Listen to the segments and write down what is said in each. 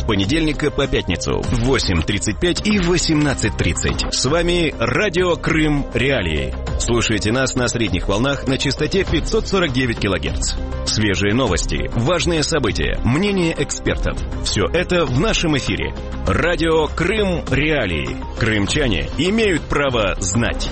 понедельника по пятницу в 8:35 и 18:30. С вами Радио Крым Реалии. Слушайте нас на средних волнах на частоте 549 кГц. Свежие новости, важные события, мнения экспертов. Все это в нашем эфире. Радио Крым Реалии. Крымчане имеют право знать.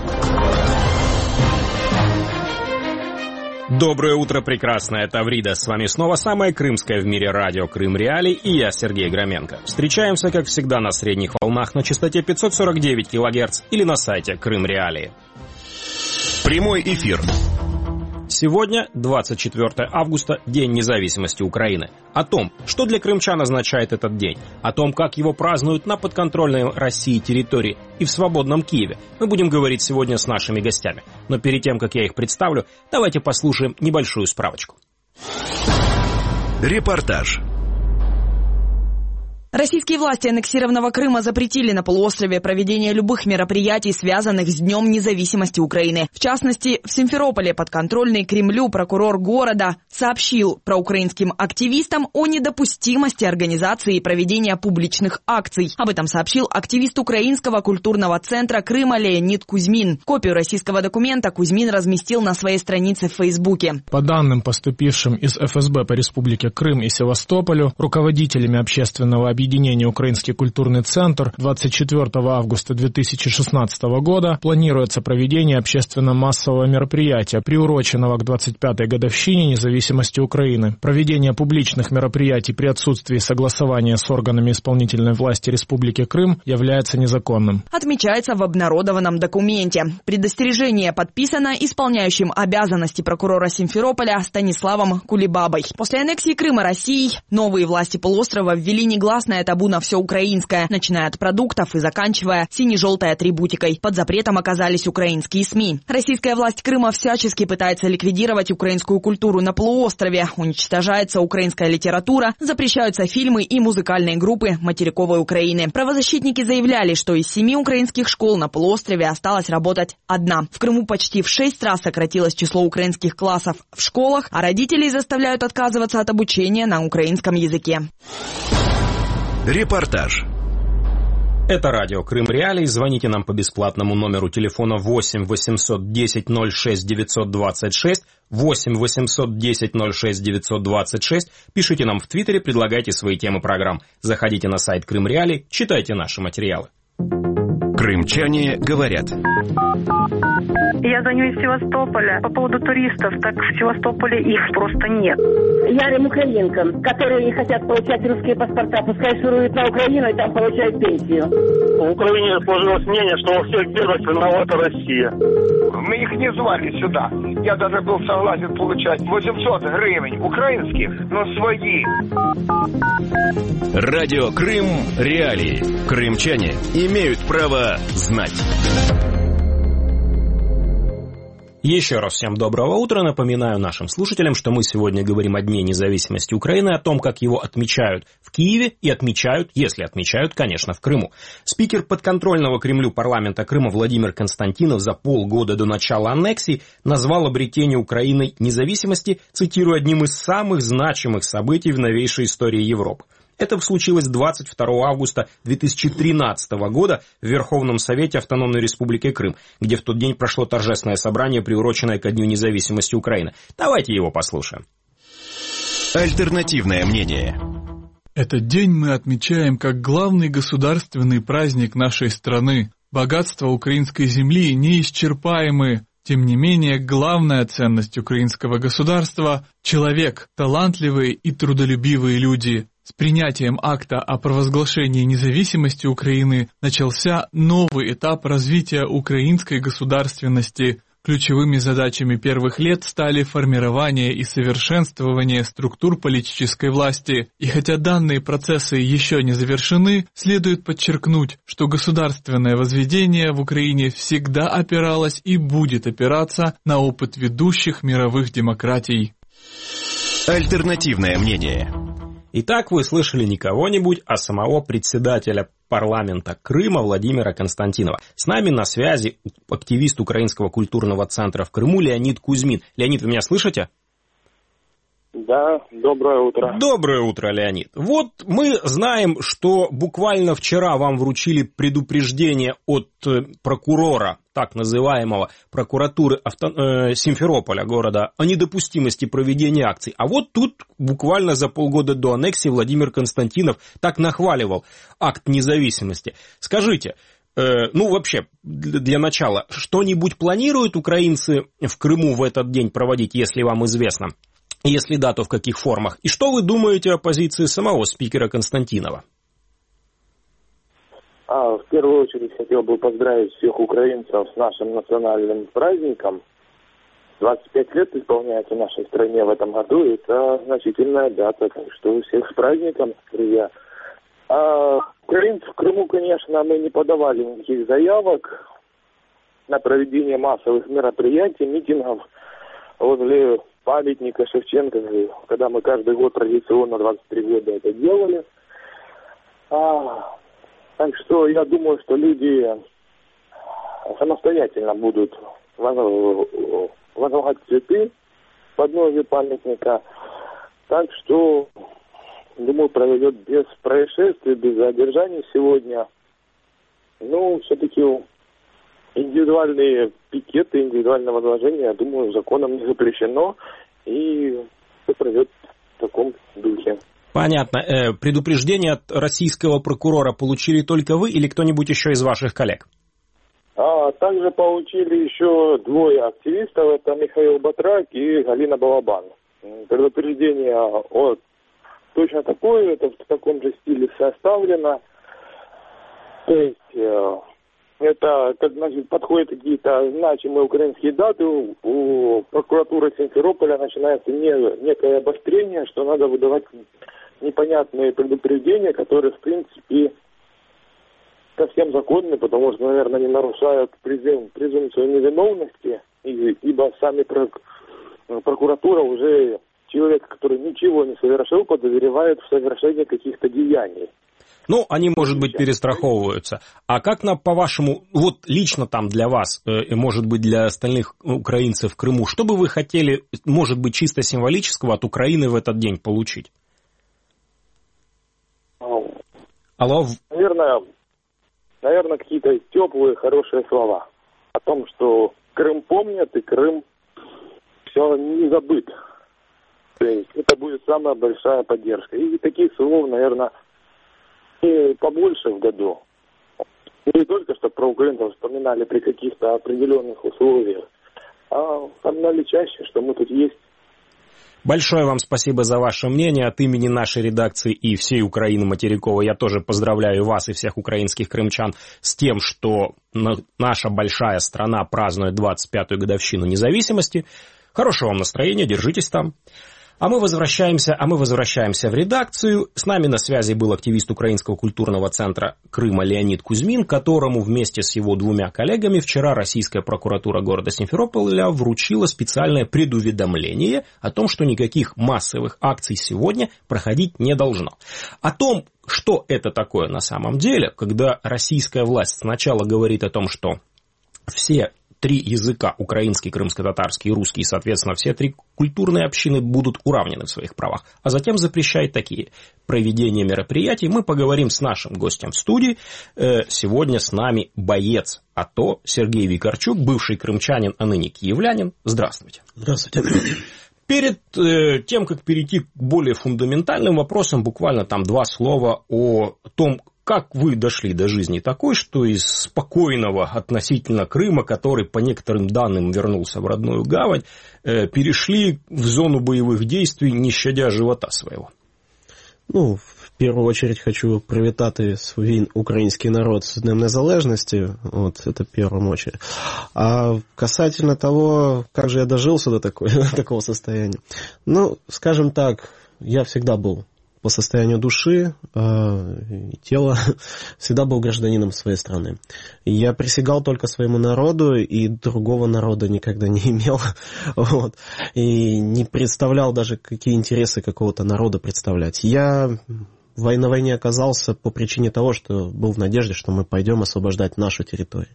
Доброе утро, прекрасная Таврида. С вами снова самое крымское в мире радио Крым Реалии и я, Сергей Громенко. Встречаемся, как всегда, на средних волнах на частоте 549 кГц или на сайте Крым Реалии. Прямой эфир. Сегодня, 24 августа, День независимости Украины. О том, что для крымчан означает этот день, о том, как его празднуют на подконтрольной России территории и в свободном Киеве, мы будем говорить сегодня с нашими гостями. Но перед тем, как я их представлю, давайте послушаем небольшую справочку. Репортаж. Российские власти аннексированного Крыма запретили на полуострове проведение любых мероприятий, связанных с Днем независимости Украины. В частности, в Симферополе подконтрольный Кремлю прокурор города сообщил проукраинским активистам о недопустимости организации и проведения публичных акций. Об этом сообщил активист Украинского культурного центра Крыма Леонид Кузьмин. Копию российского документа Кузьмин разместил на своей странице в Фейсбуке. По данным, поступившим из ФСБ по Республике Крым и Севастополю, руководителями общественного объединения «Украинский культурный центр» 24 августа 2016 года планируется проведение общественно-массового мероприятия, приуроченного к 25-й годовщине независимости Украины. Проведение публичных мероприятий при отсутствии согласования с органами исполнительной власти Республики Крым является незаконным. Отмечается в обнародованном документе. Предостережение подписано исполняющим обязанности прокурора Симферополя Станиславом Кулебабой. После аннексии Крыма Россией новые власти полуострова ввели негласное табу на все украинское, начиная от продуктов и заканчивая сине-желтой атрибутикой. Под запретом оказались украинские СМИ. Российская власть Крыма всячески пытается ликвидировать украинскую культуру на полуострове. Уничтожается украинская литература, запрещаются фильмы и музыкальные группы материковой Украины. Правозащитники заявляли, что из 7 украинских школ на полуострове осталась работать одна. В Крыму почти в 6 раз сократилось число украинских классов в школах, а родителей заставляют отказываться от обучения на украинском языке. Репортаж. Это радио Крым Реалии. Звоните нам по бесплатному номеру телефона 8 810 06 926, 8 810 06 926. Пишите нам в Твиттере, предлагайте свои темы программ. Заходите на сайт Крым Реалии, читайте наши материалы. Крымчане говорят. Я звоню из Севастополя по поводу туристов. Так в Севастополе их просто нет. Ярым украинкам, которые не хотят получать русские паспорта, пускай шуруют на Украину и там получают пенсию. В Украине сложилось мнение, что во всех бедах виновата Россия. Мы их не звали сюда. Я даже был согласен получать 800 гривен украинских, но свои. Радио Крым Реалии. Крымчане имеют право знать. Еще раз всем доброго утра. Напоминаю нашим слушателям, что мы сегодня говорим о Дне независимости Украины, о том, как его отмечают в Киеве и отмечают, если отмечают, конечно, в Крыму. Спикер подконтрольного Кремлю парламента Крыма Владимир Константинов за полгода до начала аннексии назвал обретение Украиной независимости, цитирую, одним из самых значимых событий в новейшей истории Европы. Это случилось 22 августа 2013 года в Верховном Совете Автономной Республики Крым, где в тот день прошло торжественное собрание, приуроченное ко Дню независимости Украины. Давайте его послушаем. Альтернативное мнение. Этот день мы отмечаем как главный государственный праздник нашей страны. Богатства украинской земли неисчерпаемы. Тем не менее, главная ценность украинского государства – человек, талантливые и трудолюбивые люди. С принятием акта о провозглашении независимости Украины начался новый этап развития украинской государственности. Ключевыми задачами первых лет стали формирование и совершенствование структур политической власти. И хотя данные процессы еще не завершены, следует подчеркнуть, что государственное возведение в Украине всегда опиралось и будет опираться на опыт ведущих мировых демократий. Альтернативное мнение. Итак, вы слышали не кого-нибудь, а самого председателя парламента Крыма Владимира Константинова. С нами на связи активист Украинского культурного центра в Крыму Леонид Кузьмин. Леонид, вы меня слышите? Да, доброе утро. Доброе утро, Леонид. Вот мы знаем, что буквально вчера вам вручили предупреждение от прокурора, так называемого прокуратуры Симферополя, города, о недопустимости проведения акций. А вот тут буквально за полгода до аннексии Владимир Константинов так нахваливал акт независимости. Скажите, вообще, для начала, что-нибудь планируют украинцы в Крыму в этот день проводить, если вам известно? Если да, то в каких формах? И что вы думаете о позиции самого спикера Константинова? В первую очередь хотел бы поздравить всех украинцев с нашим национальным праздником. 25 лет исполняется в нашей стране в этом году. Это значительная дата, так что всех с праздником, друзья. Украинцев в Крыму, конечно, мы не подавали никаких заявок на проведение массовых мероприятий, митингов возле памятника Шевченко, когда мы каждый год традиционно 23 года это делали. Так что я думаю, что люди самостоятельно будут возлагать цветы в подножие памятника. Так что, думаю, проведет без происшествий, без задержаний сегодня. Все-таки индивидуальные пикеты, индивидуальное возложение, я думаю, законом не запрещено, и все пройдет в таком духе. Понятно. Предупреждение от российского прокурора получили только вы или кто-нибудь еще из ваших коллег? Также получили еще двое активистов, это Михаил Батрак и Галина Балабан. Предупреждение точно такое, это в таком же стиле составлено. То есть это, подходят какие-то значимые украинские даты, у прокуратуры Симферополя начинается некое обострение, что надо выдавать непонятные предупреждения, которые, в принципе, совсем законны, потому что, наверное, они нарушают презумпцию невиновности, ибо сами прокуратура уже человека, который ничего не совершил, подозревает в совершении каких-то деяний. Они, может быть, перестраховываются. А как, по-вашему, вот лично там для вас, и, может быть, для остальных украинцев в Крыму, что бы вы хотели, может быть, чисто символического от Украины в этот день получить? Алло? Наверное, какие-то теплые, хорошие слова о том, что Крым помнят и Крым все не забыт. То есть это будет самая большая поддержка. И таких слов, наверное, и побольше в году. Не только, чтобы про украинцев вспоминали при каких-то определенных условиях, а вспоминали чаще, что мы тут есть. Большое вам спасибо за ваше мнение. От имени нашей редакции и всей Украины материковой я тоже поздравляю вас и всех украинских крымчан с тем, что наша большая страна празднует 25-ю годовщину независимости. Хорошего вам настроения, держитесь там. А мы возвращаемся в редакцию. С нами на связи был активист Украинского культурного центра Крыма Леонид Кузьмин, которому вместе с его двумя коллегами вчера российская прокуратура города Симферополя вручила специальное предуведомление о том, что никаких массовых акций сегодня проходить не должно. О том, что это такое на самом деле, когда российская власть сначала говорит о том, что все три языка, украинский, крымско-татарский и русский, соответственно, все три культурные общины будут уравнены в своих правах, а затем запрещает такие проведения мероприятий. Мы поговорим с нашим гостем в студии. Сегодня с нами боец АТО Сергей Викарчук, бывший крымчанин, а ныне киевлянин. Здравствуйте. Здравствуйте. Перед тем, как перейти к более фундаментальным вопросам, буквально там два слова о том, как вы дошли до жизни такой, что из спокойного относительно Крыма, который по некоторым данным вернулся в родную гавань, перешли в зону боевых действий, не щадя живота своего? В першу очередь хочу привітати свій український народ з Днем Незалежності, это в первую очередь. А касательно того, как же я дожился до такого состояния, скажем так, я всегда был по состоянию души и тела, всегда был гражданином своей страны. Я присягал только своему народу, и другого народа никогда не имел. И не представлял даже, какие интересы какого-то народа представлять. Я на войне оказался по причине того, что был в надежде, что мы пойдем освобождать нашу территорию.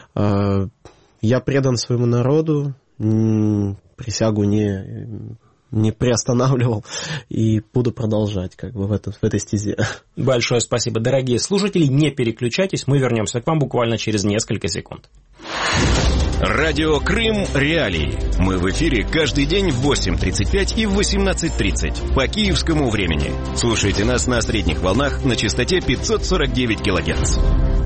Я предан своему народу, присягу не приостанавливал и буду продолжать как бы в этой стезе. Большое спасибо, дорогие слушатели. Не переключайтесь, мы вернемся к вам буквально через несколько секунд. Радио Крым Реалии. Мы в эфире каждый день в 8:35 и в 18:30 по киевскому времени. Слушайте нас на средних волнах на частоте 549 кГц.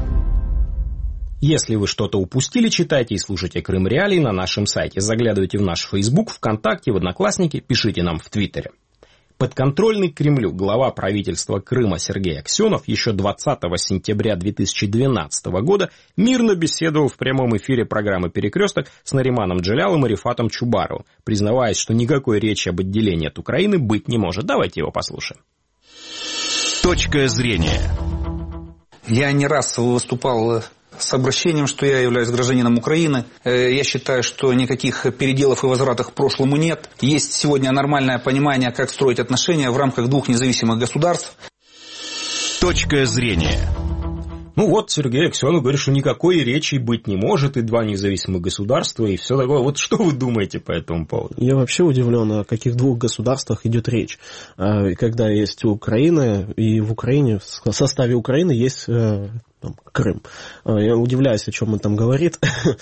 Если вы что-то упустили, читайте и слушайте Крым Реалии на нашем сайте. Заглядывайте в наш Facebook, ВКонтакте, в Одноклассники, пишите нам в Твиттере. Подконтрольный Кремлю глава правительства Крыма Сергей Аксенов еще 20 сентября 2012 года мирно беседовал в прямом эфире программы «Перекресток» с Нариманом Джелялом и Рифатом Чубаровым, признаваясь, что никакой речи об отделении от Украины быть не может. Давайте его послушаем. Точка зрения. Я не раз выступал с обращением, что я являюсь гражданином Украины. Я считаю, что никаких переделов и возвратов к прошлому нет. Есть сегодня нормальное понимание, как строить отношения в рамках двух независимых государств. Точка зрения. Ну вот, Сергей Аксенов говорит, что никакой речи быть не может, и два независимых государства, и все такое. Вот что вы думаете по этому поводу? Я вообще удивлен, о каких двух государствах идет речь. Когда есть Украина, и в Украине, в составе Украины есть Крым. Я удивляюсь, о чем он там говорит,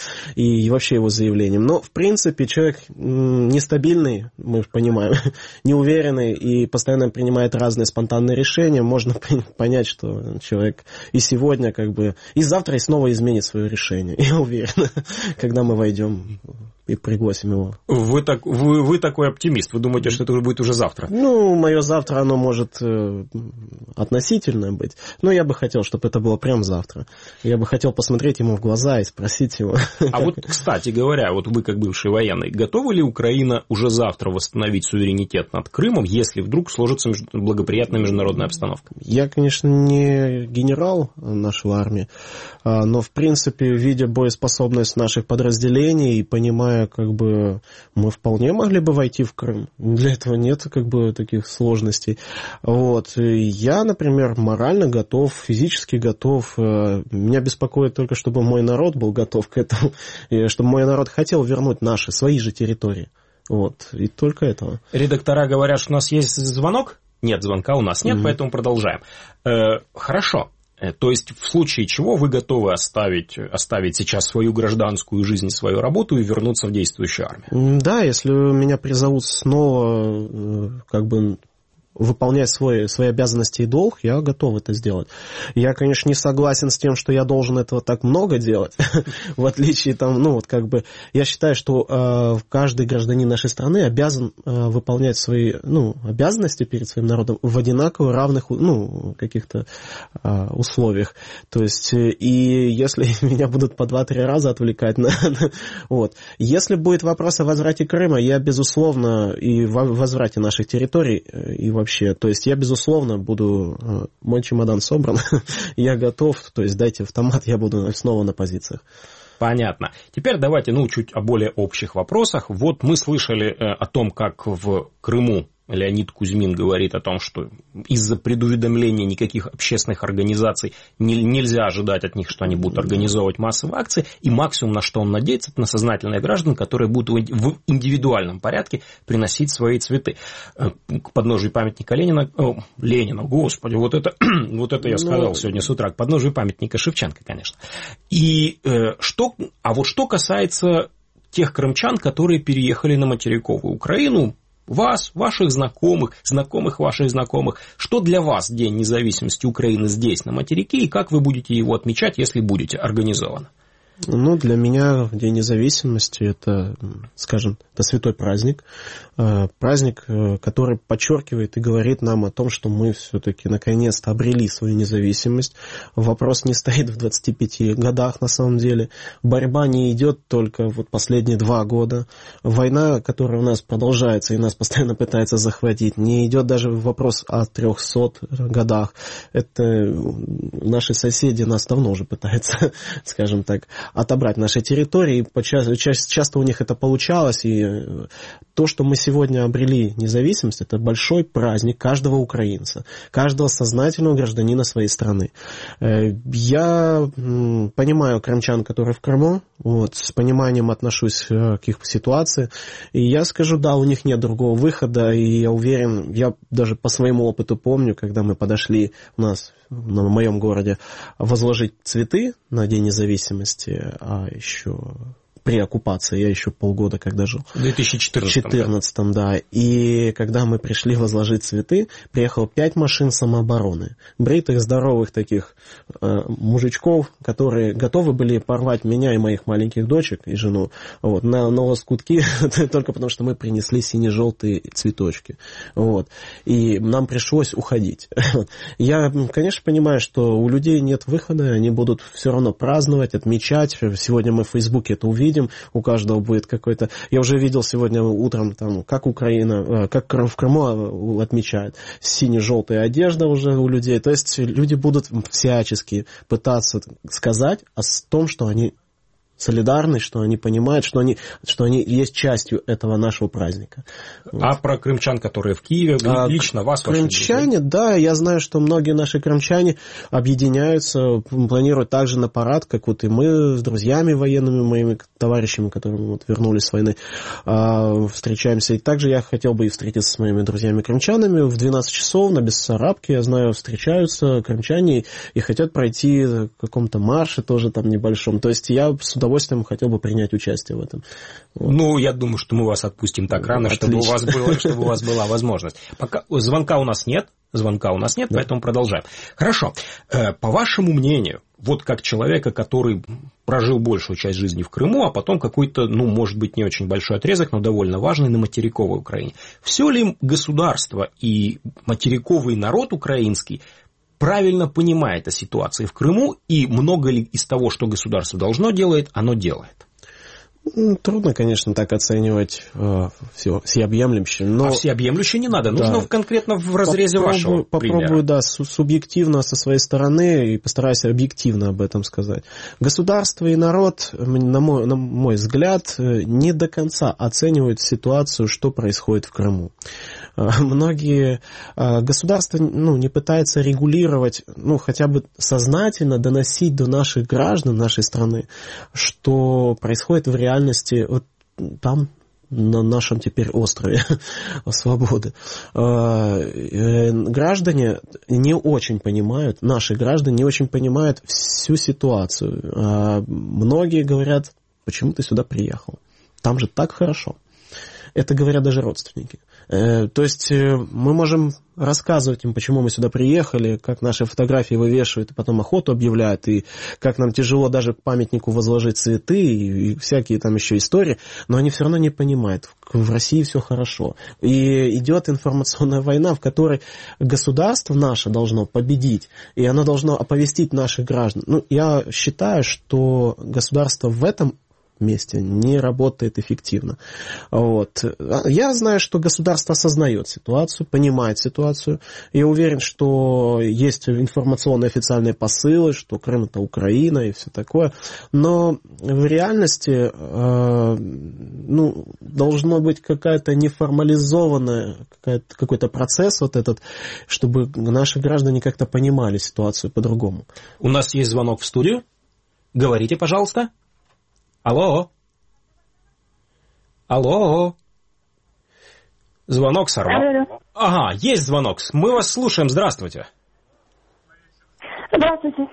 и вообще его заявлением. Но, в принципе, человек нестабильный, мы понимаем, неуверенный, и постоянно принимает разные спонтанные решения. Можно понять, что человек и сегодня, как бы, и завтра и снова изменит свое решение. Я уверен, когда мы войдем и пригласим его. Вы такой оптимист. Вы думаете, что это будет уже завтра? Ну, мое завтра, оно может относительно быть. Но я бы хотел, чтобы это было прям завтра. Я бы хотел посмотреть ему в глаза и спросить его. А вот, кстати говоря, вот вы как бывший военный, готова ли Украина уже завтра восстановить суверенитет над Крымом, если вдруг сложится благоприятная международная обстановка? Я, конечно, не генерал нашей армии, но, в принципе, видя боеспособность наших подразделений и понимая, как бы, мы вполне могли бы войти в Крым. Для этого нет, как бы, таких сложностей. Вот. Я, например, морально готов, физически готов. Меня беспокоит только, чтобы мой народ был готов к этому, и чтобы мой народ хотел вернуть свои же территории. Вот. И только этого. Редактора говорят, что у нас есть звонок. Нет, звонка у нас нет, поэтому продолжаем. Хорошо. То есть, в случае чего вы готовы оставить сейчас свою гражданскую жизнь, свою работу и вернуться в действующую армию? Да, если меня призовут снова, как бы, выполнять свои обязанности и долг, я готов это сделать. Я, конечно, не согласен с тем, что я должен этого так много делать, в отличие, там, ну, вот, как бы, я считаю, что каждый гражданин нашей страны обязан выполнять свои, ну, обязанности перед своим народом в одинаково равных, ну, каких-то условиях. То есть, и если меня будут по 2-3 раза отвлекать вот. Если будет вопрос о возврате Крыма, я, безусловно, и в возврате наших территорий, и вообще, то есть я, безусловно, буду, мой чемодан собран, я готов, то есть дайте автомат, я буду снова на позициях. Понятно. Теперь давайте, чуть о более общих вопросах. Вот мы слышали о том, как в Крыму Леонид Кузьмин говорит о том, что из-за предуведомления никаких общественных организаций нельзя ожидать от них, что они будут организовывать массовые акции, и максимум, на что он надеется, это на сознательных граждан, которые будут в индивидуальном порядке приносить свои цветы. К подножию памятника Ленина, господи, вот это я сказал сегодня с утра, к подножию памятника Шевченко, конечно. И что касается тех крымчан, которые переехали на материковую Украину, вас, ваших знакомых ваших знакомых. Что для вас День независимости Украины здесь, на материке, и как вы будете его отмечать, если будете организованы? Ну, для меня День независимости – это, скажем, это святой праздник. Праздник, который подчеркивает и говорит нам о том, что мы все-таки наконец-то обрели свою независимость. Вопрос не стоит в 25 годах, на самом деле. Борьба не идет только вот последние 2 года. Война, которая у нас продолжается и нас постоянно пытается захватить, не идет даже вопрос о 300 годах. Это наши соседи нас давно уже пытаются, скажем так. отобрать наши территории. Часто у них это получалось, и то, что мы сегодня обрели независимость, это большой праздник каждого украинца, каждого сознательного гражданина своей страны. Я понимаю крымчан, которые в Крыму, вот, с пониманием отношусь к их ситуации, и я скажу, да, у них нет другого выхода, и я уверен, я даже по своему опыту помню, когда мы подошли у нас в моем городе возложить цветы на День независимости, а еще при оккупации, я еще полгода когда жил. В 2014, да. И когда мы пришли возложить цветы, приехало 5 машин самообороны. Бритых, здоровых таких мужичков, которые готовы были порвать меня и моих маленьких дочек и жену вот, на лоскутки, только потому что мы принесли сине-желтые цветочки. Вот. И нам пришлось уходить. Я, конечно, понимаю, что у людей нет выхода, они будут все равно праздновать, отмечать. Сегодня мы в Фейсбуке это увидим. У каждого будет какой-то... Я уже видел сегодня утром, там, как Украина, как в Крыму отмечают. Сине-желтая одежда уже у людей. То есть люди будут всячески пытаться сказать о том, что они солидарны, что они понимают, что они есть частью этого нашего праздника. А про крымчан, которые в Киеве, лично вас... Крымчане, да, я знаю, что многие наши крымчане объединяются, планируют также на парад, как вот и мы с друзьями военными, моими товарищами, которые вот вернулись с войны, встречаемся. И также я хотел бы и встретиться с моими друзьями-крымчанами в 12 часов на Бессарабке, я знаю, встречаются крымчане и хотят пройти в каком-то марше тоже там небольшом. То есть я с удовольствием хотел бы принять участие в этом. Вот. Ну, я думаю, что мы вас отпустим так рано, чтобы у вас была возможность. Пока звонка у нас нет, да. Поэтому продолжаем. Хорошо. По вашему мнению, вот как человека, который прожил большую часть жизни в Крыму, а потом какой-то, ну, может быть, не очень большой отрезок, но довольно важный на материковой Украине, все ли государство и материковый народ украинский правильно понимает о ситуации в Крыму, и много ли из того, что государство должно делать, оно делает? Трудно, конечно, так оценивать все всеобъемлюще. Но... А всеобъемлюще не надо, нужно конкретно в разрезе вашего примера. Попробую, да, субъективно со своей стороны и постараюсь объективно об этом сказать. Государство и народ, на мой взгляд, не до конца оценивают ситуацию, что происходит в Крыму. Многие государства не пытаются регулировать, хотя бы сознательно доносить до наших граждан нашей страны, что происходит в реальности вот там, на нашем теперь острове свободы. Граждане не очень понимают, наши граждане не очень понимают всю ситуацию. Многие говорят, почему ты сюда приехал? Там же так хорошо. Это говорят даже родственники. То есть мы можем рассказывать им, почему мы сюда приехали, как наши фотографии вывешивают, и потом охоту объявляют, и как нам тяжело даже к памятнику возложить цветы, и всякие там еще истории, но они все равно не понимают, в России все хорошо. И идет информационная война, в которой государство наше должно победить, и оно должно оповестить наших граждан. Я считаю, что государство в этом месте не работает эффективно. Вот. Я знаю, что государство осознает ситуацию, понимает ситуацию. Я уверен, что есть информационные официальные посылы, что Крым – это Украина и все такое. Но в реальности должно быть какая-то неформализованная, какой-то процесс вот этот, чтобы наши граждане как-то понимали ситуацию по-другому. У нас есть звонок в студию. Говорите, пожалуйста. Алло. Звонок сорвал. Алло. Ага, есть звонок. Мы вас слушаем. Здравствуйте. Здравствуйте.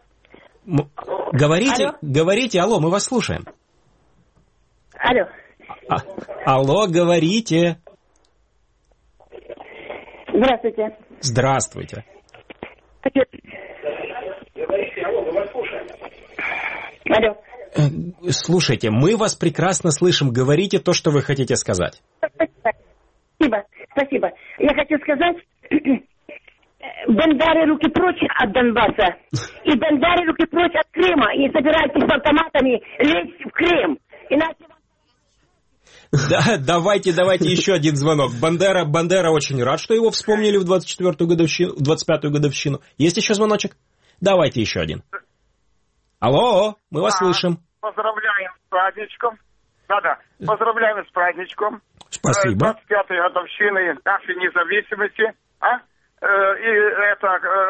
Говорите, алло, мы вас слушаем. Алло. Алло, говорите. Здравствуйте. Здравствуйте. Алло. Слушайте, мы вас прекрасно слышим. Говорите то, что вы хотите сказать. Спасибо. Я хочу сказать, бандары руки прочь от Донбасса. И бандары руки прочь от Крыма. И не собирайтесь с автоматами лезть в Крым. Иначе... Да, давайте еще один звонок. Бандера очень рад, что его вспомнили в 25-ю годовщину. Есть еще звоночек? Давайте еще один. Алло, мы вас слышим. Поздравляем с праздничком. Да-да, поздравляем с праздничком. Спасибо. 25-й годовщины нашей независимости. И это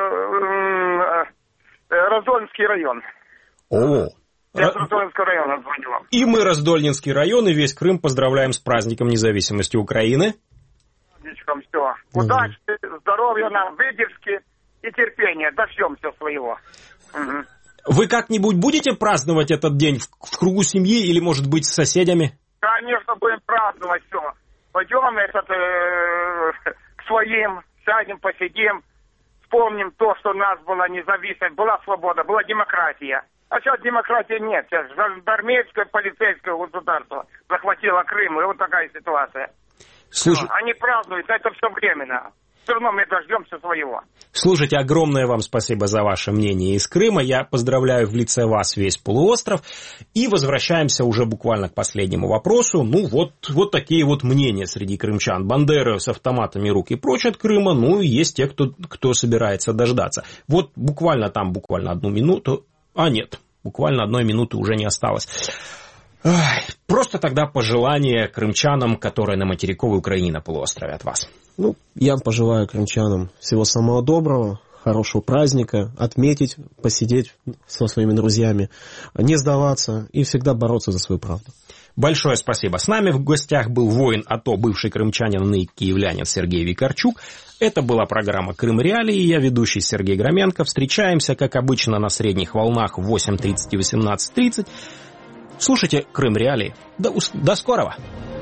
Раздольнский район. О, Я с Раздольнского района звоню вам. И мы, Раздольнинский район, и весь Крым поздравляем с праздником независимости Украины. Праздничком все. Удачи, здоровья нам, выдержки и терпения. Дождемся своего. Угу. Вы как-нибудь будете праздновать этот день в кругу семьи или, может быть, с соседями? Конечно, будем праздновать все. Пойдем к своим, сядем, посидим, вспомним то, что у нас была независимость, была свобода, была демократия. А сейчас демократии нет. Сейчас жандармейское, полицейское государство захватило Крым, и вот такая ситуация. Слушай... Они празднуют, это все временно. Все равно мы дождемся своего. Слушайте, огромное вам спасибо за ваше мнение из Крыма. Я поздравляю в лице вас весь полуостров. И возвращаемся уже буквально к последнему вопросу. Ну, вот такие вот мнения среди крымчан. Бандеры с автоматами рук и прочь от Крыма. Ну, и есть те, кто собирается дождаться. Вот буквально 1 минуту. Нет, буквально 1 минуты уже не осталось. Просто тогда пожелание крымчанам, которые на материковой Украине, на полуострове, от вас. Ну, я пожелаю крымчанам всего самого доброго, хорошего праздника, отметить, посидеть со своими друзьями, не сдаваться и всегда бороться за свою правду. Большое спасибо. С нами в гостях был воин АТО, бывший крымчанин и киевлянин Сергей Викарчук. Это была программа «Крым Реалии». Я ведущий Сергей Громенко. Встречаемся, как обычно, на средних волнах в 8:30 и 18:30. Слушайте «Крым Реалии». До скорого!